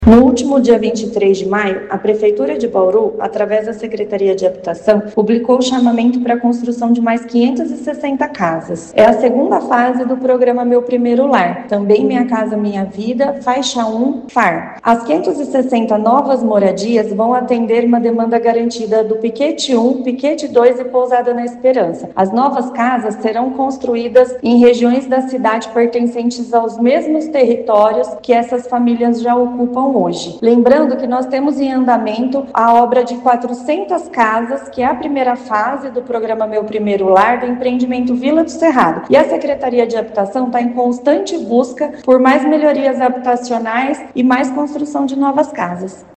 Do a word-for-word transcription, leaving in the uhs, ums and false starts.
No último dia vinte e três de maio, a Prefeitura de Bauru, através da Secretaria de Habitação, publicou o chamamento para a construção de mais quinhentas e sessenta casas. É a segunda fase do programa Meu Primeiro Lar, também Minha Casa Minha Vida, faixa um, F A R. As quinhentas e sessenta novas moradias vão atender uma demanda garantida do Piquete um, Piquete dois e Pousada na Esperança. As novas casas serão construídas em regiões da cidade pertencentes aos mesmos territórios que essas famílias já ocupam hoje. Lembrando que nós temos em andamento a obra de quatrocentas casas, que é a primeira fase do programa Meu Primeiro Lar do empreendimento Vila do Cerrado. E a Secretaria de Habitação está em constante busca por mais melhorias habitacionais e mais construção de novas casas.